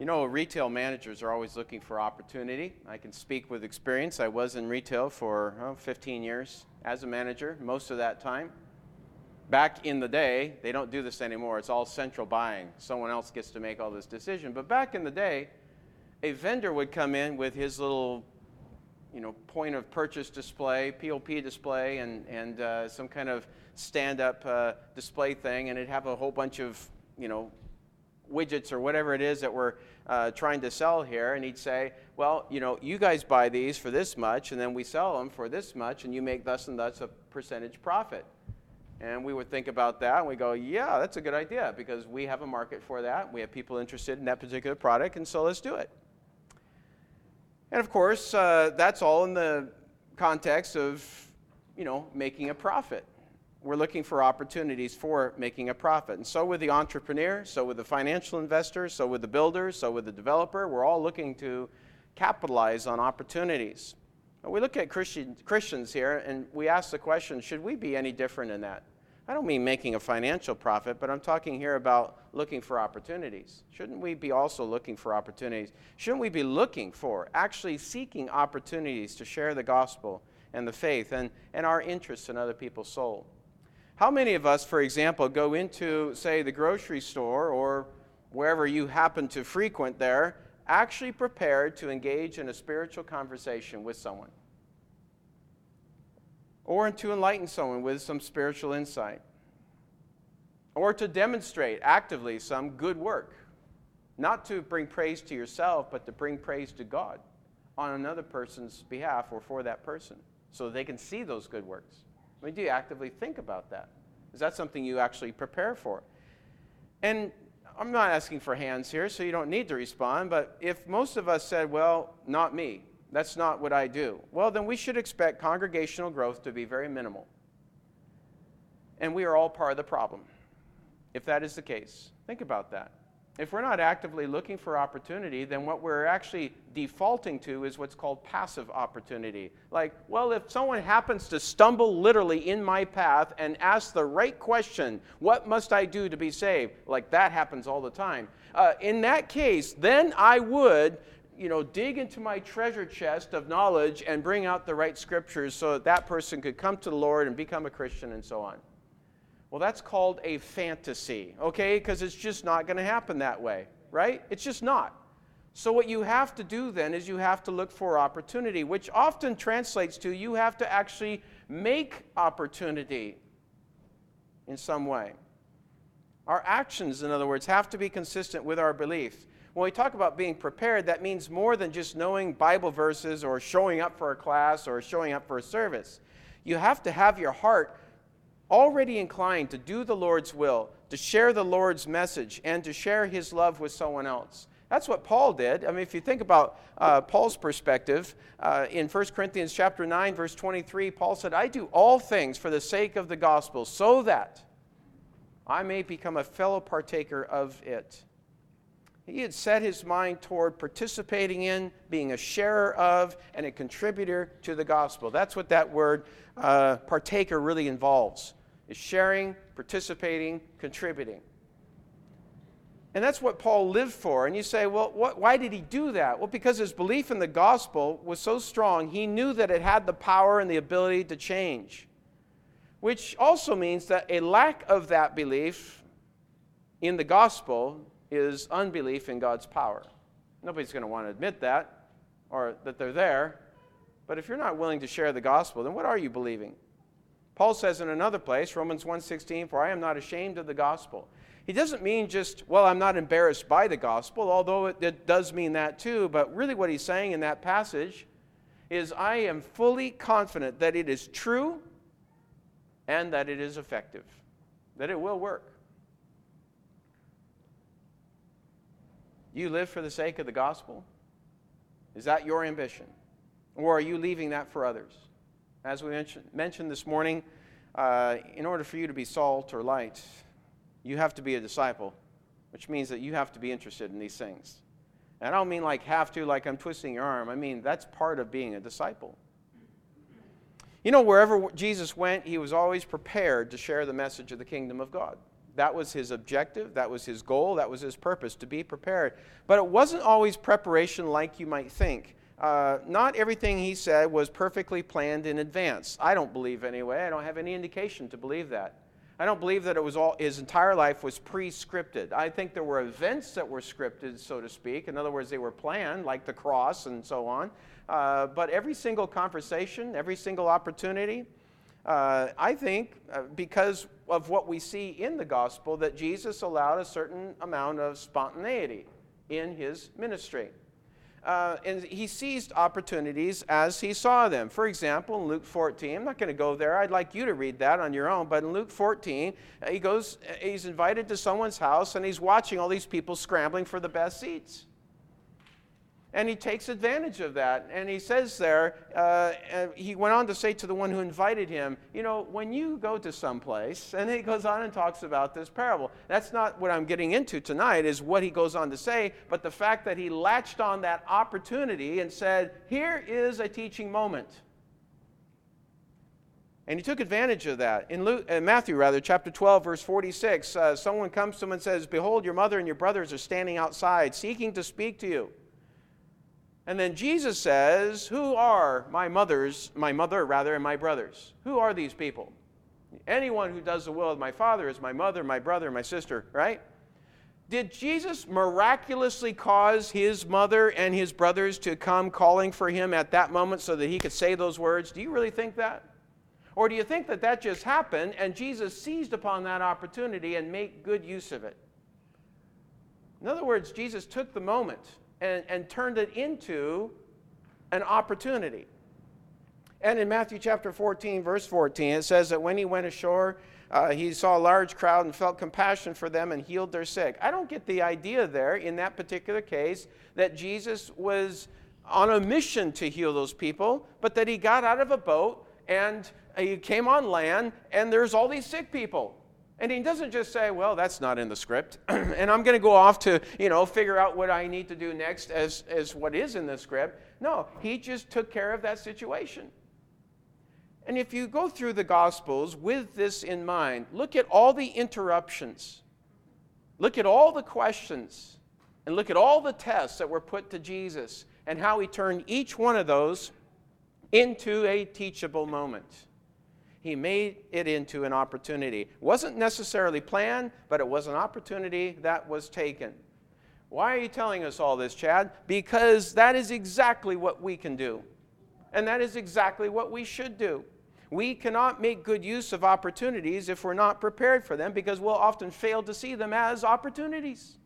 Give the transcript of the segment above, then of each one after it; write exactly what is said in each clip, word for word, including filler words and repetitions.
You know, retail managers are always looking for opportunity. I can speak with experience. I was in retail for oh, fifteen years as a manager, most of that time. Back in the day, they don't do this anymore. It's all central buying. Someone else gets to make all this decision. But back in the day, a vendor would come in with his little, you know, point of purchase display, P O P display, and, and uh, some kind of stand-up uh, display thing, and it'd have a whole bunch of, you know, widgets or whatever it is that we're uh, trying to sell here, and he'd say, well, you know, you guys buy these for this much, and then we sell them for this much, and you make thus and thus a percentage profit. And we would think about that, and we go, yeah, that's a good idea, because we have a market for that. We have people interested in that particular product, and so let's do it. And of course, uh, that's all in the context of, you know, making a profit. We're looking for opportunities for making a profit. And so with the entrepreneur, so with the financial investor, so with the builder, so with the developer, we're all looking to capitalize on opportunities. But we look at Christian, Christians here, and we ask the question, should we be any different in that? I don't mean making a financial profit, but I'm talking here about looking for opportunities. Shouldn't we be also looking for opportunities? Shouldn't we be looking for, actually seeking opportunities to share the gospel and the faith and, and our interests in other people's soul? How many of us, for example, go into, say, the grocery store or wherever you happen to frequent there, actually prepared to engage in a spiritual conversation with someone? Or to enlighten someone with some spiritual insight? Or to demonstrate actively some good work? Not to bring praise to yourself, but to bring praise to God on another person's behalf or for that person, so they can see those good works. I mean, do you actively think about that? Is that something you actually prepare for? And I'm not asking for hands here, so you don't need to respond, but if most of us said, well, not me, that's not what I do, well, then we should expect congregational growth to be very minimal. And we are all part of the problem, if that is the case. Think about that. If we're not actively looking for opportunity, then what we're actually defaulting to is what's called passive opportunity. Like, well, if someone happens to stumble literally in my path and ask the right question, what must I do to be saved? Like, that happens all the time. Uh, in that case, then I would, you know, dig into my treasure chest of knowledge and bring out the right scriptures so that that person could come to the Lord and become a Christian and so on. Well, that's called a fantasy, okay? Because it's just not going to happen that way, right? It's just not. So what you have to do then is you have to look for opportunity, which often translates to you have to actually make opportunity in some way. Our actions, in other words, have to be consistent with our beliefs. When we talk about being prepared, that means more than just knowing Bible verses or showing up for a class or showing up for a service. You have to have your heart already inclined to do the Lord's will, to share the Lord's message, and to share His love with someone else. That's what Paul did. I mean, if you think about uh, Paul's perspective, uh, in First Corinthians chapter nine, verse twenty-three, Paul said, I do all things for the sake of the gospel, so that I may become a fellow partaker of it. He had set his mind toward participating in, being a sharer of, and a contributor to the gospel. That's what that word uh, partaker really involves, is sharing, participating, contributing. And that's what Paul lived for. And you say, well, what, why did he do that? Well, because his belief in the gospel was so strong, he knew that it had the power and the ability to change. Which also means that a lack of that belief in the gospel is unbelief in God's power. Nobody's going to want to admit that or that they're there. But if you're not willing to share the gospel, then what are you believing? Paul says in another place, Romans one sixteen, for I am not ashamed of the gospel. He doesn't mean just, well, I'm not embarrassed by the gospel, although it, it does mean that too. But really what he's saying in that passage is I am fully confident that it is true and that it is effective, that it will work. You live for the sake of the gospel? Is that your ambition? Or are you leaving that for others? As we mentioned, mentioned this morning, uh, in order for you to be salt or light, you have to be a disciple, which means that you have to be interested in these things. And I don't mean like have to, like I'm twisting your arm. I mean that's part of being a disciple. You know, wherever Jesus went, he was always prepared to share the message of the kingdom of God. That was his objective, that was his goal, that was his purpose, to be prepared. But it wasn't always preparation like you might think. Uh, not everything he said was perfectly planned in advance. I don't believe anyway. I don't have any indication to believe that. I don't believe that it was all, his entire life was pre-scripted. I think there were events that were scripted, so to speak. In other words, they were planned, like the cross and so on. Uh, but every single conversation, every single opportunity, uh, I think, uh, because of what we see in the gospel, that Jesus allowed a certain amount of spontaneity in his ministry. Uh, and he seized opportunities as he saw them. For example, in Luke fourteen, I'm not going to go there. I'd like you to read that on your own. But in Luke fourteen, uh, he goes, he's invited to someone's house, and he's watching all these people scrambling for the best seats. And he takes advantage of that. And he says there, uh, he went on to say to the one who invited him, you know, when you go to someplace, and he goes on and talks about this parable. That's not what I'm getting into tonight, is what he goes on to say, but the fact that he latched on that opportunity and said, here is a teaching moment. And he took advantage of that. In Luke, uh, Matthew, rather, chapter twelve, verse forty-six, uh, someone comes to him and says, behold, your mother and your brothers are standing outside, seeking to speak to you. And then Jesus says, who are my mothers, my mother rather, and my brothers? Who are these people? Anyone who does the will of my Father is my mother, my brother, my sister, right? Did Jesus miraculously cause his mother and his brothers to come calling for him at that moment so that he could say those words? Do you really think that? Or do you think that that just happened and Jesus seized upon that opportunity and made good use of it? In other words, Jesus took the moment And, and turned it into an opportunity. And in Matthew chapter fourteen, verse fourteen, it says that when he went ashore, uh, he saw a large crowd and felt compassion for them and healed their sick. I don't get the idea there, in that particular case, that Jesus was on a mission to heal those people, but that he got out of a boat and he came on land and there's all these sick people. And he doesn't just say, well, that's not in the script, and I'm going to go off to, you know, figure out what I need to do next as, as what is in the script. No, he just took care of that situation. And if you go through the Gospels with this in mind, look at all the interruptions, look at all the questions, and look at all the tests that were put to Jesus, and how he turned each one of those into a teachable moment. He made it into an opportunity. It wasn't necessarily planned, but it was an opportunity that was taken. Why are you telling us all this, Chad? Because that is exactly what we can do. And that is exactly what we should do. We cannot make good use of opportunities if we're not prepared for them, because we'll often fail to see them as opportunities.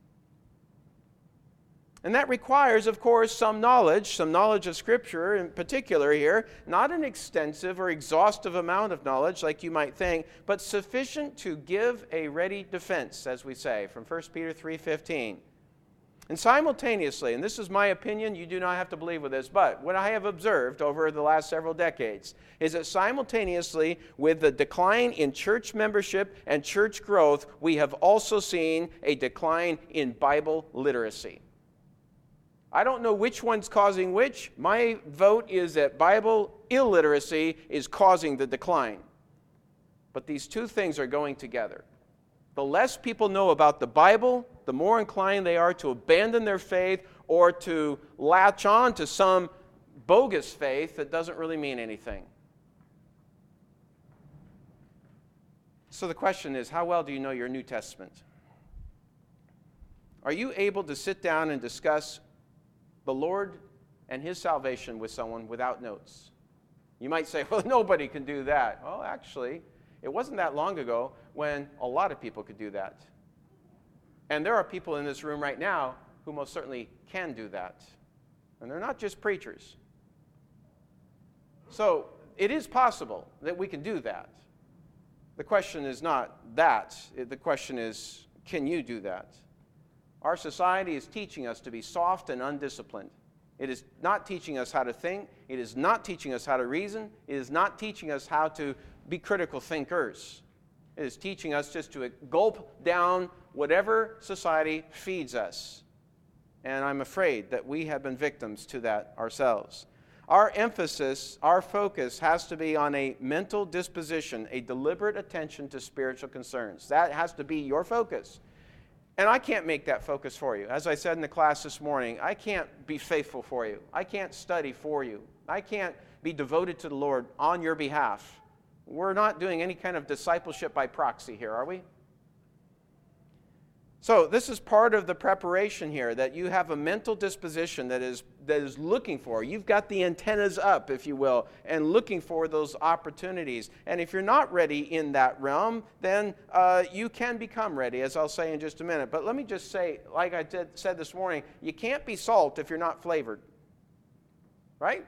And that requires, of course, some knowledge, some knowledge of Scripture in particular here, not an extensive or exhaustive amount of knowledge like you might think, but sufficient to give a ready defense, as we say, from First Peter three fifteen. And simultaneously, and this is my opinion, you do not have to believe with this, but what I have observed over the last several decades is that simultaneously with the decline in church membership and church growth, we have also seen a decline in Bible literacy. I don't know which one's causing which. My vote is that Bible illiteracy is causing the decline. But these two things are going together. The less people know about the Bible, the more inclined they are to abandon their faith or to latch on to some bogus faith that doesn't really mean anything. So the question is, how well do you know your New Testament? Are you able to sit down and discuss the Lord and his salvation with someone without notes? You might say, well, nobody can do that. Well, actually, it wasn't that long ago when a lot of people could do that. And there are people in this room right now who most certainly can do that. And they're not just preachers. So it is possible that we can do that. The question is not that. The question is, can you do that? Our society is teaching us to be soft and undisciplined. It is not teaching us how to think. It is not teaching us how to reason. It is not teaching us how to be critical thinkers. It is teaching us just to gulp down whatever society feeds us. And I'm afraid that we have been victims to that ourselves. our emphasis, our focus has to be on a mental disposition, a deliberate attention to spiritual concerns. That has to be your focus. And I can't make that focus for you. As I said in the class this morning, I can't be faithful for you. I can't study for you. I can't be devoted to the Lord on your behalf. We're not doing any kind of discipleship by proxy here, are we? So this is part of the preparation here, that you have a mental disposition that is that is looking for. You've got the antennas up, if you will, and looking for those opportunities. And if you're not ready in that realm, then uh, you can become ready, as I'll say in just a minute. But let me just say, like I did, said this morning, you can't be salt if you're not flavored. Right?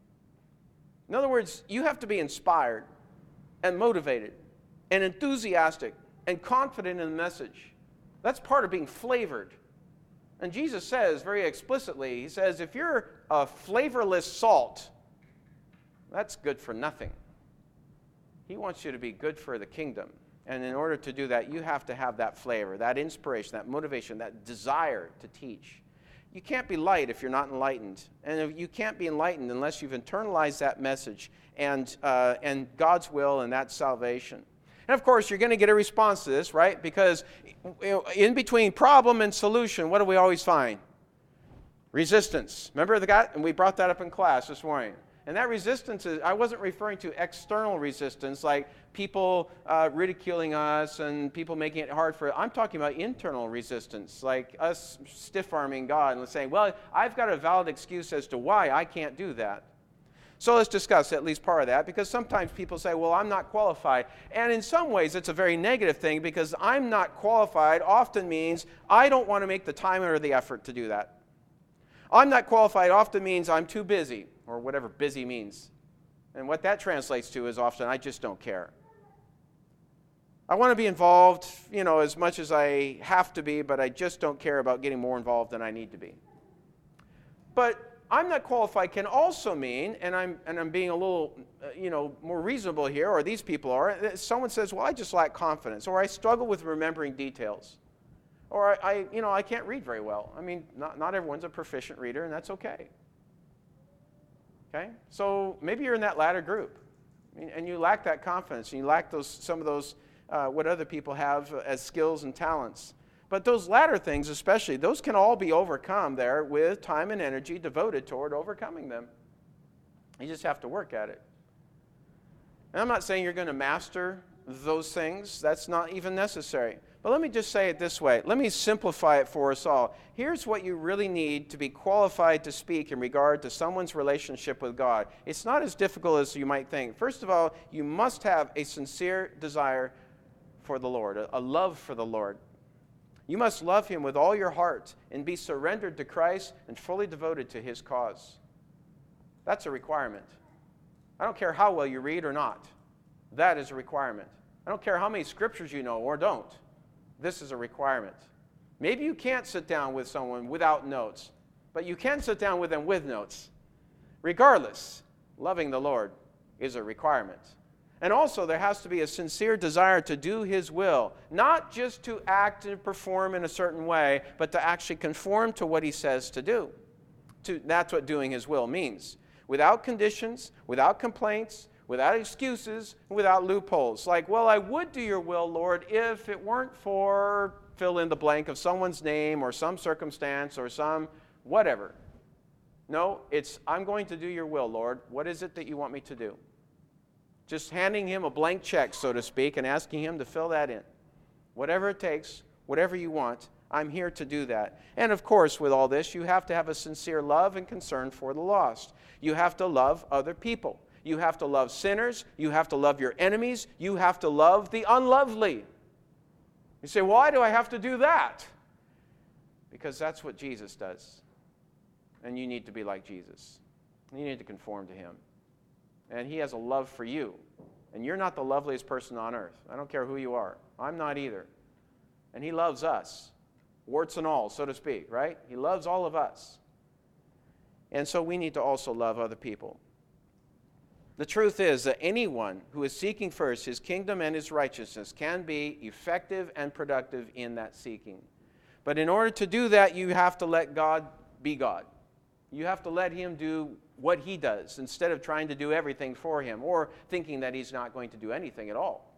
In other words, you have to be inspired and motivated and enthusiastic and confident in the message. That's part of being flavored. And Jesus says very explicitly, he says, if you're a flavorless salt, that's good for nothing. He wants you to be good for the kingdom. And in order to do that, you have to have that flavor, that inspiration, that motivation, that desire to teach. You can't be light if you're not enlightened. And you can't be enlightened unless you've internalized that message and, uh, and God's will and that salvation. And of course, you're going to get a response to this, right? Because in between problem and solution, what do we always find? Resistance. Remember the guy? And we brought that up in class this morning. And that resistance is, I wasn't referring to external resistance, like people uh, ridiculing us and people making it hard for, I'm talking about internal resistance, like us stiff-arming God and saying, well, I've got a valid excuse as to why I can't do that. So let's discuss at least part of that, because sometimes people say, well, I'm not qualified. And in some ways, it's a very negative thing, because I'm not qualified often means I don't want to make the time or the effort to do that. I'm not qualified often means I'm too busy, or whatever busy means. And what that translates to is often I just don't care. I want to be involved, you know, as much as I have to be, but I just don't care about getting more involved than I need to be. But I'm not qualified can also mean, and I'm and I'm being a little, uh, you know, more reasonable here, or these people are. Someone says, "Well, I just lack confidence," or "I struggle with remembering details," or "I, I you know, I can't read very well." I mean, not not everyone's a proficient reader, and that's okay. Okay, so maybe you're in that latter group, I mean, and you lack that confidence, and you lack those some of those uh, what other people have as skills and talents. But those latter things especially, those can all be overcome there with time and energy devoted toward overcoming them. You just have to work at it. And I'm not saying you're going to master those things. That's not even necessary. But let me just say it this way. Let me simplify it for us all. Here's what you really need to be qualified to speak in regard to someone's relationship with God. It's not as difficult as you might think. First of all, you must have a sincere desire for the Lord, a love for the Lord. You must love Him with all your heart and be surrendered to Christ and fully devoted to His cause. That's a requirement. I don't care how well you read or not. That is a requirement. I don't care how many scriptures you know or don't. This is a requirement. Maybe you can't sit down with someone without notes, but you can sit down with them with notes. Regardless, loving the Lord is a requirement. And also, there has to be a sincere desire to do His will, not just to act and perform in a certain way, but to actually conform to what He says to do. To, that's what doing His will means. Without conditions, without complaints, without excuses, without loopholes. Like, well, I would do your will, Lord, if it weren't for fill in the blank of someone's name or some circumstance or some whatever. No, it's I'm going to do your will, Lord. What is it that you want me to do? Just handing Him a blank check, so to speak, and asking Him to fill that in. Whatever it takes, whatever you want, I'm here to do that. And of course, with all this, you have to have a sincere love and concern for the lost. You have to love other people. You have to love sinners. You have to love your enemies. You have to love the unlovely. You say, why do I have to do that? Because that's what Jesus does. And you need to be like Jesus. You need to conform to Him. And He has a love for you. And you're not the loveliest person on earth. I don't care who you are. I'm not either. And He loves us, warts and all, so to speak, right? He loves all of us. And so we need to also love other people. The truth is that anyone who is seeking first His kingdom and His righteousness can be effective and productive in that seeking. But in order to do that, you have to let God be God. You have to let him do what he does instead of trying to do everything for him or thinking that he's not going to do anything at all.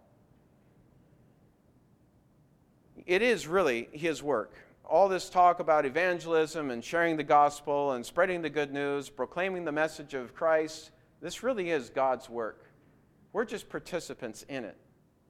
It is really his work. All this talk about evangelism and sharing the gospel and spreading the good news, proclaiming the message of Christ, this really is God's work. We're just participants in it.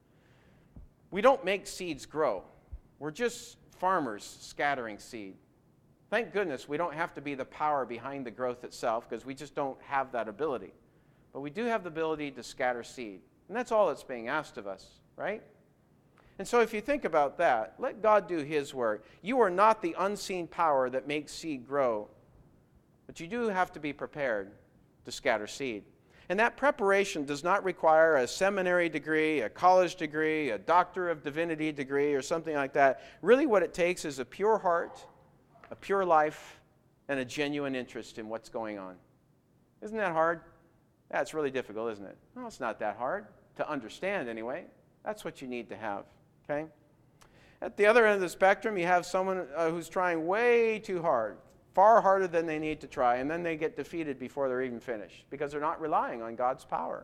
We don't make seeds grow. We're just farmers scattering seed. Thank goodness we don't have to be the power behind the growth itself because we just don't have that ability. But we do have the ability to scatter seed. And that's all that's being asked of us, right? And so if you think about that, let God do his work. You are not the unseen power that makes seed grow, but you do have to be prepared to scatter seed. And that preparation does not require a seminary degree, a college degree, a doctor of divinity degree, or something like that. Really what it takes is a pure heart, a pure life, and a genuine interest in what's going on. Isn't that hard? That's really difficult, isn't it? No, it's not that hard. To understand, anyway. That's what you need to have. Okay? At the other end of the spectrum, you have someone uh, who's trying way too hard, far harder than they need to try, and then they get defeated before they're even finished because they're not relying on God's power.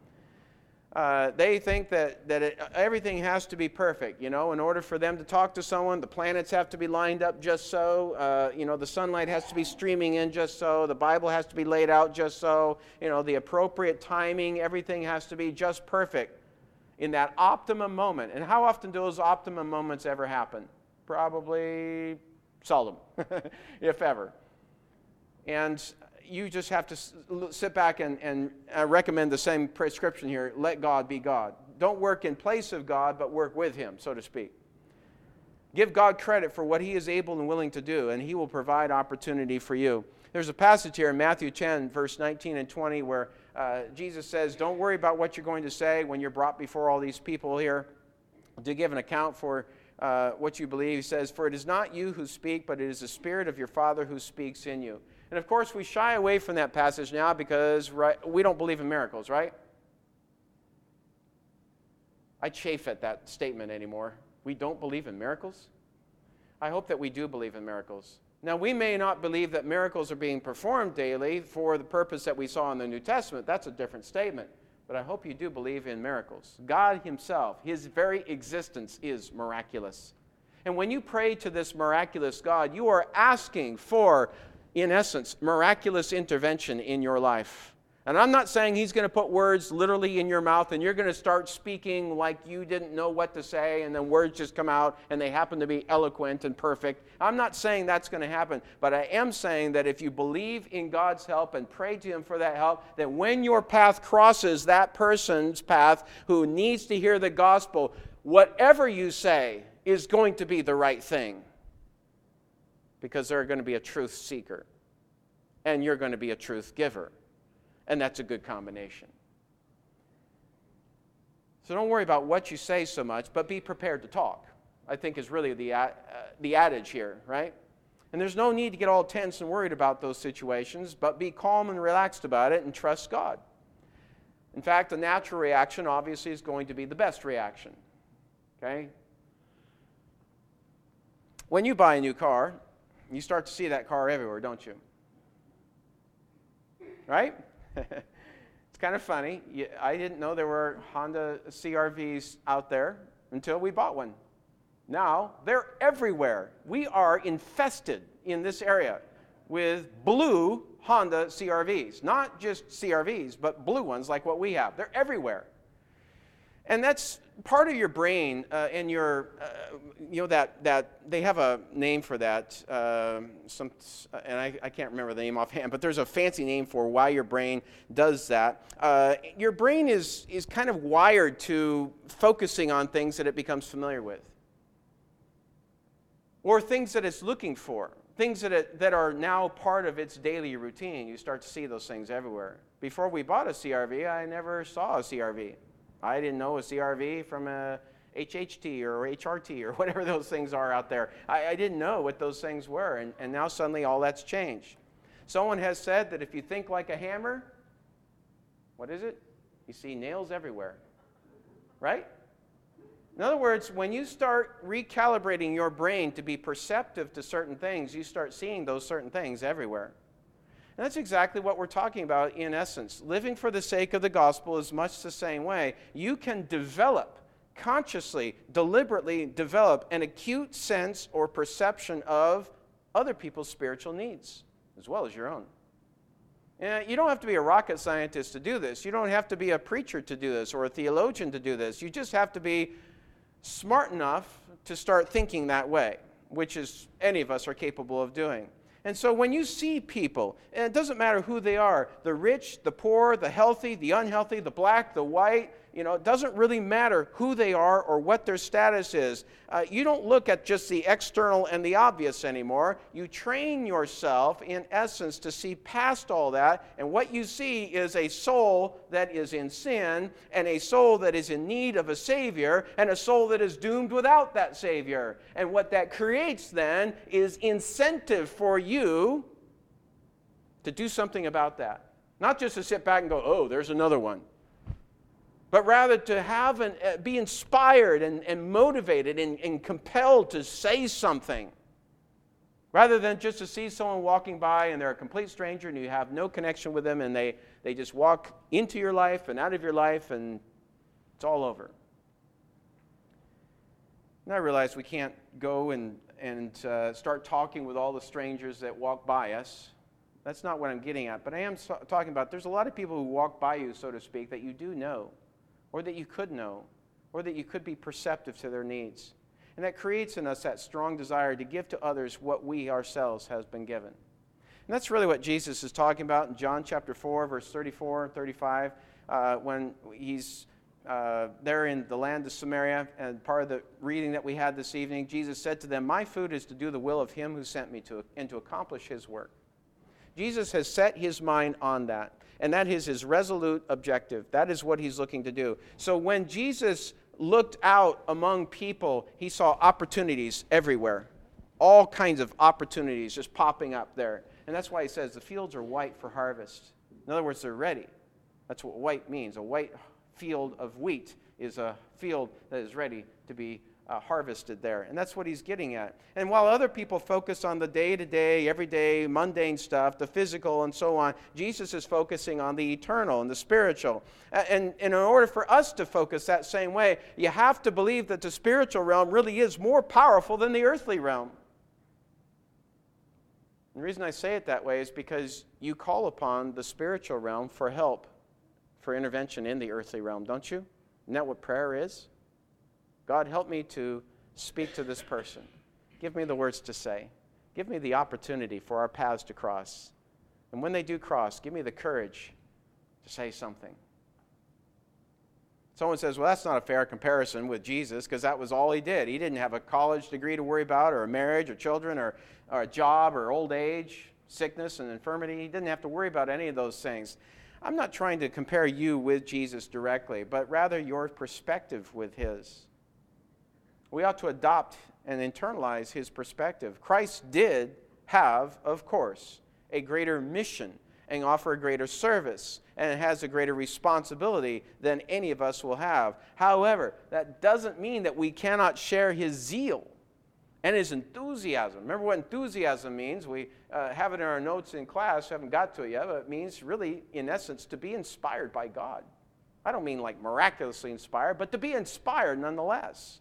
Uh, they think that, that it, everything has to be perfect. You know, in order for them to talk to someone, the planets have to be lined up just so. Uh, you know, the sunlight has to be streaming in just so. The Bible has to be laid out just so. You know, the appropriate timing, everything has to be just perfect in that optimum moment. And how often do those optimum moments ever happen? Probably seldom, if ever. And you just have to sit back and, and uh, recommend the same prescription here. Let God be God. Don't work in place of God, but work with him, so to speak. Give God credit for what he is able and willing to do, and he will provide opportunity for you. There's a passage here in Matthew ten, verse nineteen and twenty, where uh, Jesus says, don't worry about what you're going to say when you're brought before all these people here to give an account for uh, what you believe. He says, for it is not you who speak, but it is the Spirit of your Father who speaks in you. And of course, we shy away from that passage now because right, we don't believe in miracles, right? I chafe at that statement anymore. We don't believe in miracles? I hope that we do believe in miracles. Now, we may not believe that miracles are being performed daily for the purpose that we saw in the New Testament. That's a different statement. But I hope you do believe in miracles. God himself, his very existence is miraculous. And when you pray to this miraculous God, you are asking for, in essence, miraculous intervention in your life. And I'm not saying he's going to put words literally in your mouth and you're going to start speaking like you didn't know what to say and then words just come out and they happen to be eloquent and perfect. I'm not saying that's going to happen, but I am saying that if you believe in God's help and pray to him for that help, that when your path crosses that person's path who needs to hear the gospel, whatever you say is going to be the right thing because they're going to be a truth seeker and you're going to be a truth giver. And that's a good combination. So don't worry about what you say so much, but be prepared to talk, I think is really the, uh, the adage here, right? And there's no need to get all tense and worried about those situations, but be calm and relaxed about it and trust God. In fact, the natural reaction obviously is going to be the best reaction, okay? When you buy a new car, you start to see that car everywhere, don't you? Right? It's kind of funny. I didn't know there were Honda C R Vs out there until we bought one. Now, they're everywhere. We are infested in this area with blue Honda C R Vs. Not just C R Vs, but blue ones like what we have. They're everywhere. And that's part of your brain uh, and your, uh, you know, that, that they have a name for that, uh, some, and I, I can't remember the name offhand, but there's a fancy name for why your brain does that. Uh, your brain is, is kind of wired to focusing on things that it becomes familiar with, or things that it's looking for, things that, it, that are now part of its daily routine. You start to see those things everywhere. Before we bought a C R V, I never saw a C R V. I didn't know a C R V from a H H T or H R T or whatever those things are out there. I, I didn't know what those things were, and, and now suddenly all that's changed. Someone has said that if you think like a hammer, what is it? You see nails everywhere, right? In other words, when you start recalibrating your brain to be perceptive to certain things, you start seeing those certain things everywhere. And that's exactly what we're talking about in essence. Living for the sake of the gospel is much the same way. You can develop, consciously, deliberately develop an acute sense or perception of other people's spiritual needs, as well as your own. And you don't have to be a rocket scientist to do this. You don't have to be a preacher to do this or a theologian to do this. You just have to be smart enough to start thinking that way, which is any of us are capable of doing. And so when you see people, and it doesn't matter who they are, the rich, the poor, the healthy, the unhealthy, the black, the white, you know, it doesn't really matter who they are or what their status is. Uh, you don't look at just the external and the obvious anymore. You train yourself, in essence, to see past all that, and what you see is a soul that is in sin, and a soul that is in need of a Savior, and a soul that is doomed without that Savior. And what that creates then is incentive for you to do something about that. Not just to sit back and go, oh, there's another one. But rather to have an, uh, be inspired and, and motivated and, and compelled to say something. Rather than just to see someone walking by and they're a complete stranger and you have no connection with them and they, they just walk into your life and out of your life and it's all over. And I realize we can't go and, and uh, start talking with all the strangers that walk by us. That's not what I'm getting at. But I am so- talking about there's a lot of people who walk by you, so to speak, that you do know, or that you could know, or that you could be perceptive to their needs. And that creates in us that strong desire to give to others what we ourselves has been given. And that's really what Jesus is talking about in John chapter four, verse thirty-four and thirty-five, uh, when he's uh, there in the land of Samaria, and part of the reading that we had this evening, Jesus said to them, "My food is to do the will of him who sent me to, and to accomplish his work." Jesus has set his mind on that. And that is his resolute objective. That is what he's looking to do. So when Jesus looked out among people, he saw opportunities everywhere. All kinds of opportunities just popping up there. And that's why he says the fields are white for harvest. In other words, they're ready. That's what white means. A white field of wheat is a field that is ready to be Uh, harvested there. And that's what he's getting at. And while other people focus on the day-to-day, everyday, mundane stuff, the physical and so on, Jesus is focusing on the eternal and the spiritual. And, and, and in order for us to focus that same way, you have to believe that the spiritual realm really is more powerful than the earthly realm. And the reason I say it that way is because you call upon the spiritual realm for help, for intervention in the earthly realm, don't you? Isn't that what prayer is? God, help me to speak to this person. Give me the words to say. Give me the opportunity for our paths to cross. And when they do cross, give me the courage to say something. Someone says, well, that's not a fair comparison with Jesus because that was all he did. He didn't have a college degree to worry about or a marriage or children or, or a job or old age, sickness and infirmity. He didn't have to worry about any of those things. I'm not trying to compare you with Jesus directly, but rather your perspective with his. We ought to adopt and internalize his perspective. Christ did have, of course, a greater mission and offer a greater service, and it has a greater responsibility than any of us will have. However, that doesn't mean that we cannot share his zeal and his enthusiasm. Remember what enthusiasm means? We uh, have it in our notes in class, haven't got to it yet, but it means really, in essence, to be inspired by God. I don't mean like miraculously inspired, but to be inspired nonetheless.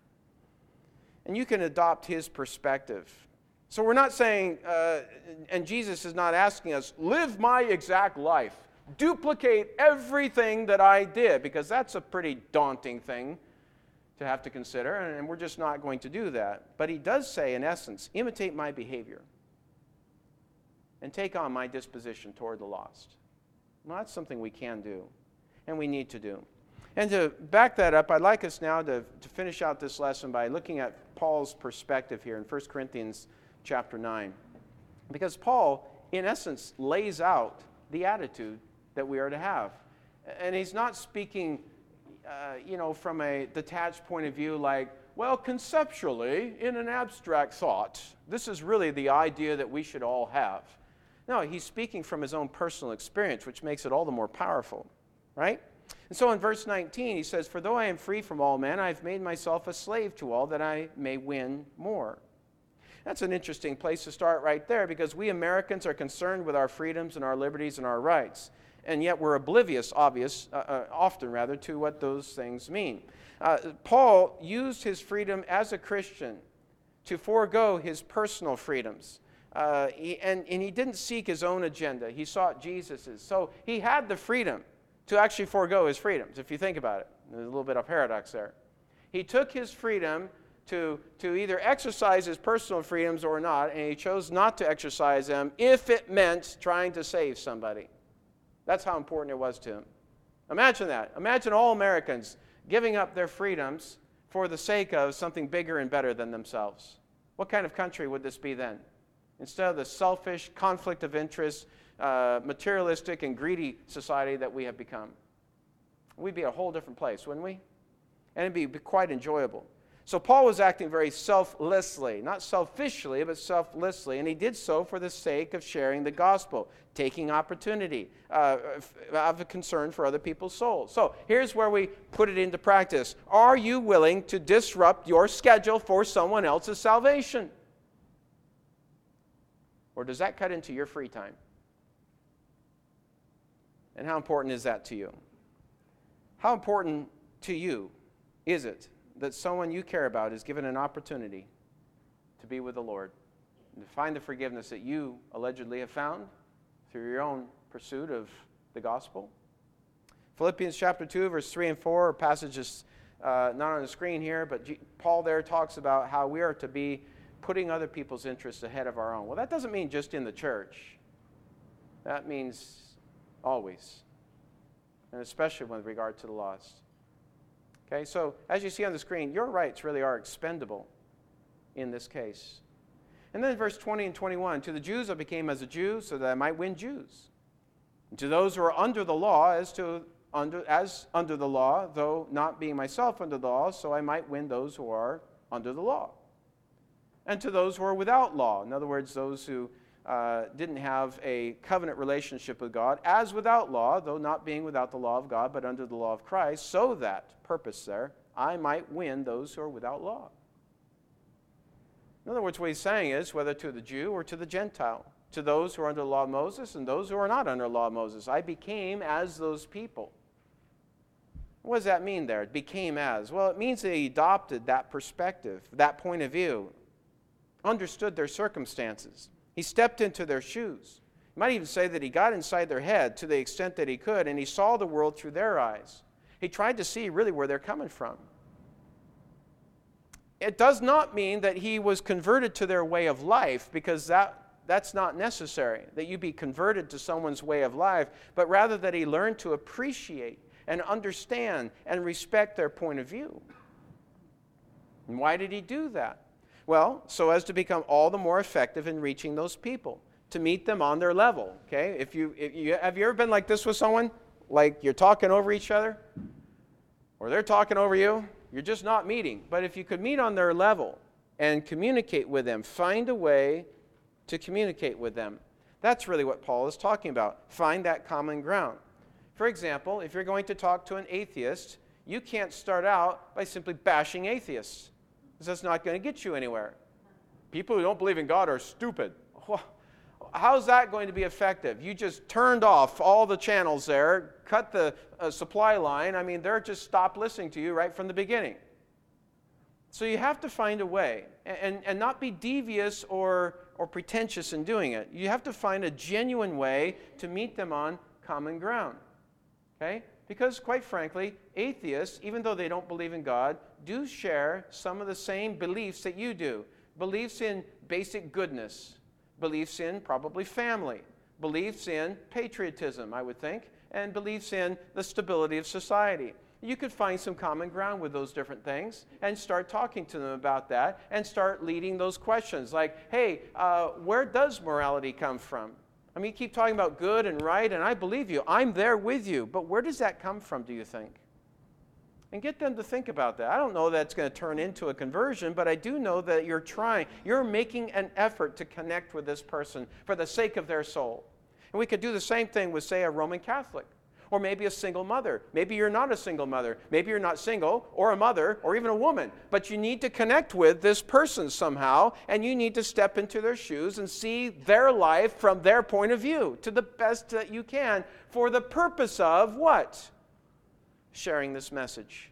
And you can adopt his perspective. So we're not saying, uh, and Jesus is not asking us, live my exact life. Duplicate everything that I did, because that's a pretty daunting thing to have to consider, and we're just not going to do that. But he does say, in essence, imitate my behavior and take on my disposition toward the lost. Well, that's something we can do, and we need to do. And to back that up, I'd like us now to, to finish out this lesson by looking at Paul's perspective here in First Corinthians chapter nine. Because Paul, in essence, lays out the attitude that we are to have. And he's not speaking, uh, you know, from a detached point of view like, well, conceptually, in an abstract thought, this is really the idea that we should all have. No, he's speaking from his own personal experience, which makes it all the more powerful, right? And so in verse nineteen, he says, for though I am free from all men, I have made myself a slave to all that I may win more. That's an interesting place to start right there, because we Americans are concerned with our freedoms and our liberties and our rights. And yet we're oblivious, obvious, uh, uh, often rather, to what those things mean. Uh, Paul used his freedom as a Christian to forego his personal freedoms. Uh, he, and, and he didn't seek his own agenda. He sought Jesus's. So he had the freedom to actually forego his freedoms, if you think about it. There's a little bit of paradox there. He took his freedom to, to either exercise his personal freedoms or not, and he chose not to exercise them if it meant trying to save somebody. That's how important it was to him. Imagine that. Imagine all Americans giving up their freedoms for the sake of something bigger and better than themselves. What kind of country would this be then? Instead of the selfish, conflict of interest, uh, materialistic and greedy society that we have become. We'd be a whole different place, wouldn't we? And it'd be quite enjoyable. So Paul was acting very selflessly, not selfishly, but selflessly, and he did so for the sake of sharing the gospel, taking opportunity, uh, of a concern for other people's souls. So here's where we put it into practice. Are you willing to disrupt your schedule for someone else's salvation? Or does that cut into your free time? And how important is that to you? How important to you is it that someone you care about is given an opportunity to be with the Lord and to find the forgiveness that you allegedly have found through your own pursuit of the gospel? Philippians chapter two, verse three and four, a passage is uh, not on the screen here, but G- Paul there talks about how we are to be putting other people's interests ahead of our own. Well, that doesn't mean just in the church. That means always, and especially with regard to the lost. Okay, so as you see on the screen, your rights really are expendable in this case. And then verse twenty and twenty-one, to the Jews I became as a Jew so that I might win Jews. And to those who are under the law, as to under as under the law, though not being myself under the law, so I might win those who are under the law. And to those who are without law, in other words, those who uh, didn't have a covenant relationship with God, as without law, though not being without the law of God, but under the law of Christ, so that, purpose there, I might win those who are without law. In other words, what he's saying is, whether to the Jew or to the Gentile, to those who are under the law of Moses and those who are not under the law of Moses, I became as those people. What does that mean there? It became as. Well, it means that he adopted that perspective, that point of view, understood their circumstances. He stepped into their shoes. You might even say that he got inside their head to the extent that he could, and he saw the world through their eyes. He tried to see really where they're coming from. It does not mean that he was converted to their way of life, because that, that's not necessary, that you be converted to someone's way of life, but rather that he learned to appreciate and understand and respect their point of view. And why did he do that? Well, so as to become all the more effective in reaching those people, to meet them on their level. Okay? If you, if you have you ever been like this with someone? Like you're talking over each other? Or they're talking over you? You're just not meeting. But if you could meet on their level and communicate with them, find a way to communicate with them. That's really what Paul is talking about. Find that common ground. For example, if you're going to talk to an atheist, you can't start out by simply bashing atheists, because that's not going to get you anywhere. People who don't believe in God are stupid. How's that going to be effective? You just turned off all the channels there, cut the uh, supply line. I mean, they're just stopped listening to you right from the beginning. So you have to find a way, and, and, and not be devious or, or pretentious in doing it. You have to find a genuine way to meet them on common ground. Okay? Because, quite frankly, atheists, even though they don't believe in God, do share some of the same beliefs that you do. Beliefs in basic goodness. Beliefs in probably family. Beliefs in patriotism, I would think. And beliefs in the stability of society. You could find some common ground with those different things and start talking to them about that and start leading those questions like, hey, uh, where does morality come from? I mean, you keep talking about good and right, and I believe you. I'm there with you. But where does that come from, do you think? And get them to think about that. I don't know that it's going to turn into a conversion, but I do know that you're trying. You're making an effort to connect with this person for the sake of their soul. And we could do the same thing with, say, a Roman Catholic Or maybe a single mother. Maybe you're not a single mother. Maybe you're not single or a mother or even a woman. But you need to connect with this person somehow, and you need to step into their shoes and see their life from their point of view to the best that you can for the purpose of what? Sharing this message.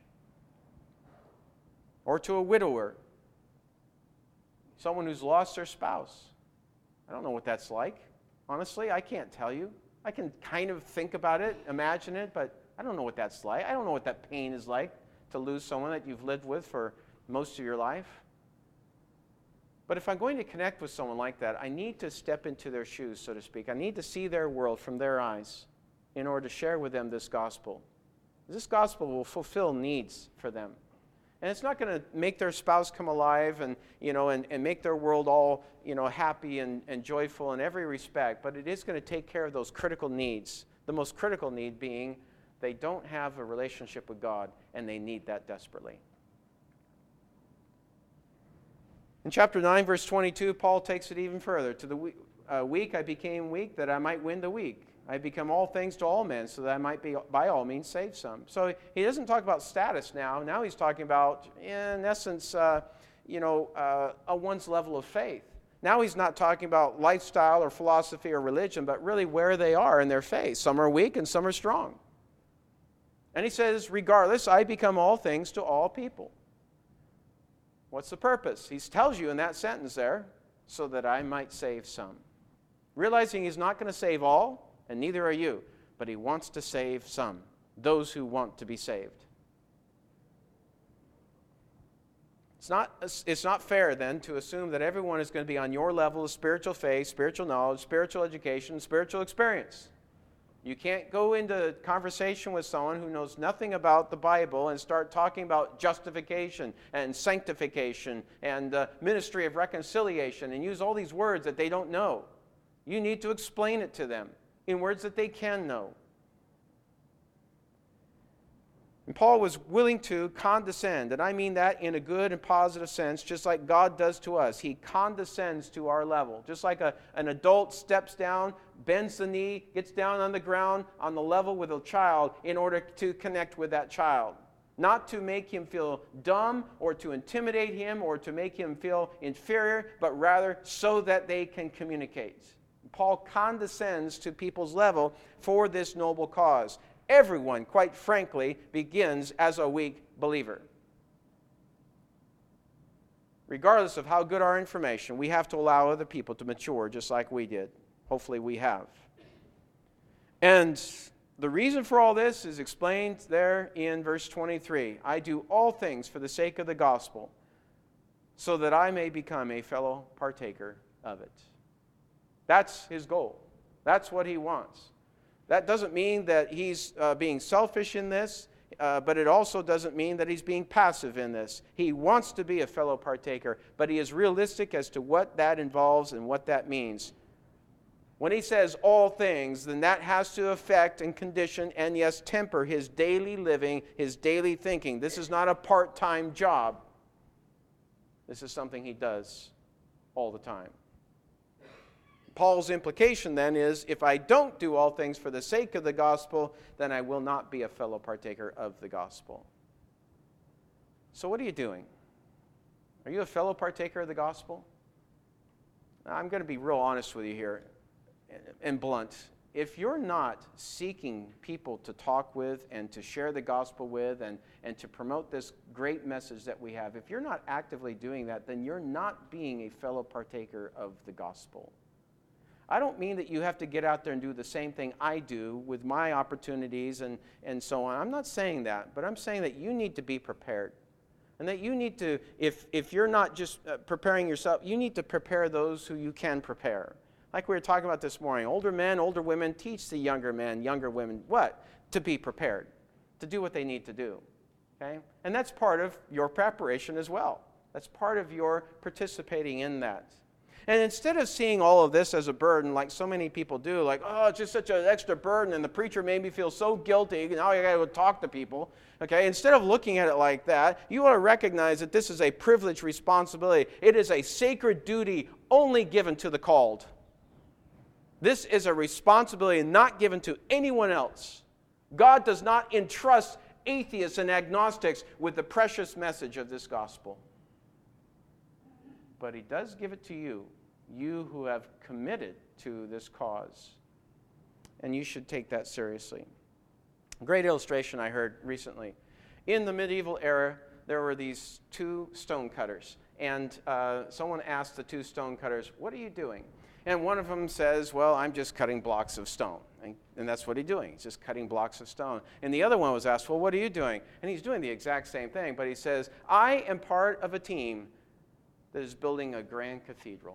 Or to a widower. Someone who's lost their spouse. I don't know what that's like. Honestly, I can't tell you. I can kind of think about it, imagine it, but I don't know what that's like. I don't know what that pain is like to lose someone that you've lived with for most of your life. But if I'm going to connect with someone like that, I need to step into their shoes, so to speak. I need to see their world from their eyes in order to share with them this gospel. This gospel will fulfill needs for them. And it's not going to make their spouse come alive and, you know, and, and make their world all, you know, happy and, and joyful in every respect, but it is going to take care of those critical needs. The most critical need being they don't have a relationship with God, and they need that desperately. In chapter nine, verse twenty-two, Paul takes it even further. To the we- uh, weak I became weak, that I might win the weak. I become all things to all men, so that I might be, by all means, save some. So he doesn't talk about status now. Now he's talking about, in essence, uh, you know, uh, a one's level of faith. Now he's not talking about lifestyle or philosophy or religion, but really where they are in their faith. Some are weak and some are strong. And he says, regardless, I become all things to all people. What's the purpose? He tells you in that sentence there, so that I might save some. Realizing he's not going to save all, and neither are you, but he wants to save some, those who want to be saved. It's not, it's not fair then to assume that everyone is going to be on your level of spiritual faith, spiritual knowledge, spiritual education, spiritual experience. You can't go into conversation with someone who knows nothing about the Bible and start talking about justification and sanctification and uh, ministry of reconciliation and use all these words that they don't know. You need to explain it to them in words that they can know. And Paul was willing to condescend, and I mean that in a good and positive sense, just like God does to us. He condescends to our level. Just like a, an adult steps down, bends the knee, gets down on the ground on the level with a child in order to connect with that child. Not to make him feel dumb or to intimidate him or to make him feel inferior, but rather so that they can communicate. Paul condescends to people's level for this noble cause. Everyone, quite frankly, begins as a weak believer. Regardless of how good our information, we have to allow other people to mature just like we did. Hopefully we have. And the reason for all this is explained there in verse twenty-three. I do all things for the sake of the gospel, so that I may become a fellow partaker of it. That's his goal. That's what he wants. That doesn't mean that he's uh, being selfish in this, uh, but it also doesn't mean that he's being passive in this. He wants to be a fellow partaker, but he is realistic as to what that involves and what that means. When he says all things, then that has to affect and condition and, yes, temper his daily living, his daily thinking. This is not a part-time job. This is something he does all the time. Paul's implication then is, if I don't do all things for the sake of the gospel, then I will not be a fellow partaker of the gospel. So what are you doing? Are you a fellow partaker of the gospel? I'm going to be real honest with you here and blunt. If you're not seeking people to talk with and to share the gospel with and, and to promote this great message that we have, if you're not actively doing that, then you're not being a fellow partaker of the gospel. I don't mean that you have to get out there and do the same thing I do with my opportunities and, and so on. I'm not saying that, but I'm saying that you need to be prepared. And that you need to, if, if you're not just uh, preparing yourself, you need to prepare those who you can prepare. Like we were talking about this morning, older men, older women, teach the younger men, younger women, what? To be prepared, to do what they need to do. Okay? And that's part of your preparation as well. That's part of your participating in that. And instead of seeing all of this as a burden, like so many people do, like, oh, it's just such an extra burden, and the preacher made me feel so guilty, now I got to go talk to people. Okay, instead of looking at it like that, you want to recognize that this is a privileged responsibility. It is a sacred duty only given to the called. This is a responsibility not given to anyone else. God does not entrust atheists and agnostics with the precious message of this gospel. But he does give it to you, you who have committed to this cause. And you should take that seriously. A great illustration I heard recently. In the medieval era, there were these two stonecutters. And uh, someone asked the two stonecutters, "What are you doing?" And one of them says, "Well, I'm just cutting blocks of stone." And, and that's what he's doing. He's just cutting blocks of stone. And the other one was asked, "Well, what are you doing?" And he's doing the exact same thing. But he says, "I am part of a team that is building a grand cathedral."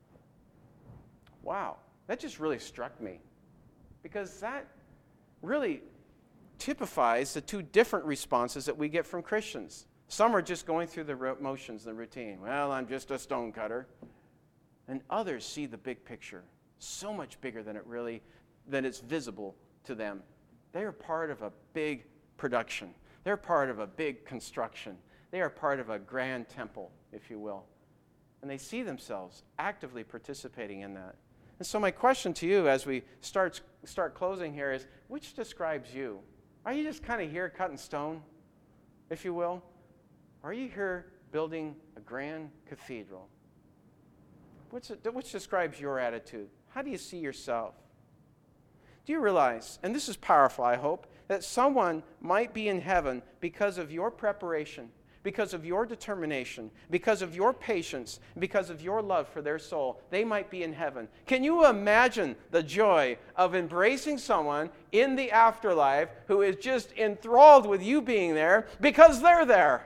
Wow, that just really struck me. Because that really typifies the two different responses that we get from Christians. Some are just going through the motions, the routine. Well, I'm just a stone cutter. And others see the big picture, so much bigger than it really, than it's visible to them. They are part of a big production. They're part of a big construction. They are part of a grand temple, if you will. And they see themselves actively participating in that. And so my question to you as we start, start closing here is, which describes you? Are you just kind of here cutting stone, if you will? Or are you here building a grand cathedral? What's it, which describes your attitude? How do you see yourself? Do you realize, and this is powerful, I hope, that someone might be in heaven because of your preparation, because of your determination, because of your patience, because of your love for their soul? They might be in heaven. Can you imagine the joy of embracing someone in the afterlife who is just enthralled with you being there because they're there?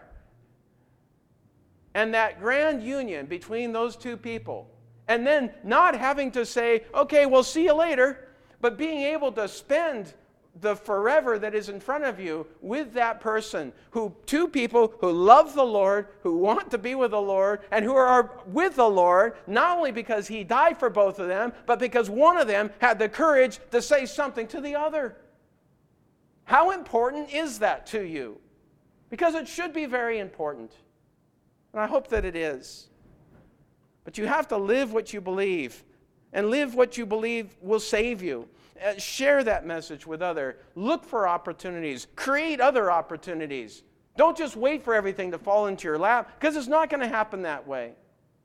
And that grand union between those two people. And then not having to say, "Okay, we'll see you later," but being able to spend the forever that is in front of you with that person, who two people who love the Lord, who want to be with the Lord, and who are with the Lord, not only because he died for both of them, but because one of them had the courage to say something to the other. How important is that to you? Because it should be very important. And I hope that it is. But you have to live what you believe. And live what you believe will save you. Uh, share that message with others. Look for opportunities. Create other opportunities. Don't just wait for everything to fall into your lap, because it's not going to happen that way.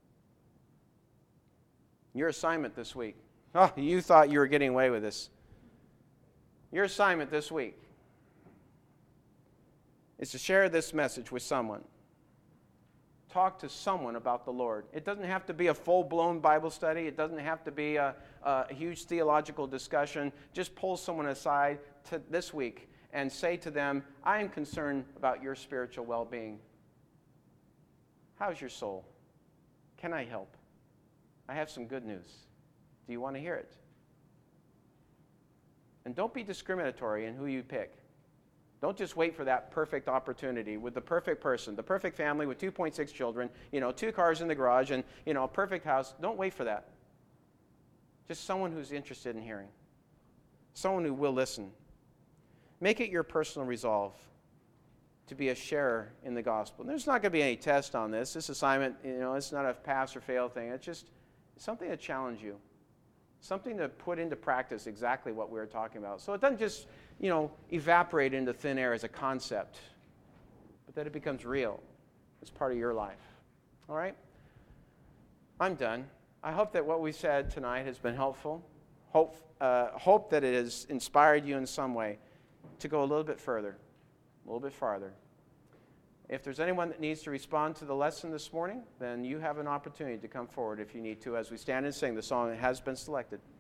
Your assignment this week. Oh, you thought you were getting away with this. Your assignment this week is to share this message with someone. Talk to someone about the Lord. It doesn't have to be a full-blown Bible study. It doesn't have to be a, a huge theological discussion. Just pull someone aside to this week and say to them, "I am concerned about your spiritual well-being. How's your soul? Can I help? I have some good news. Do you want to hear it?" And don't be discriminatory in who you pick. Don't just wait for that perfect opportunity with the perfect person, the perfect family with two point six children, you know, two cars in the garage, and, you know, a perfect house. Don't wait for that. Just someone who's interested in hearing. Someone who will listen. Make it your personal resolve to be a sharer in the gospel. There's not going to be any test on this. This assignment, you know, it's not a pass or fail thing. It's just something to challenge you. Something to put into practice exactly what we were talking about. So it doesn't just, you know, evaporate into thin air as a concept, but that it becomes real as part of your life. All right? I'm done. I hope that what we said tonight has been helpful. Hope, uh, hope that it has inspired you in some way to go a little bit further, a little bit farther. If there's anyone that needs to respond to the lesson this morning, then you have an opportunity to come forward if you need to as we stand and sing the song that has been selected.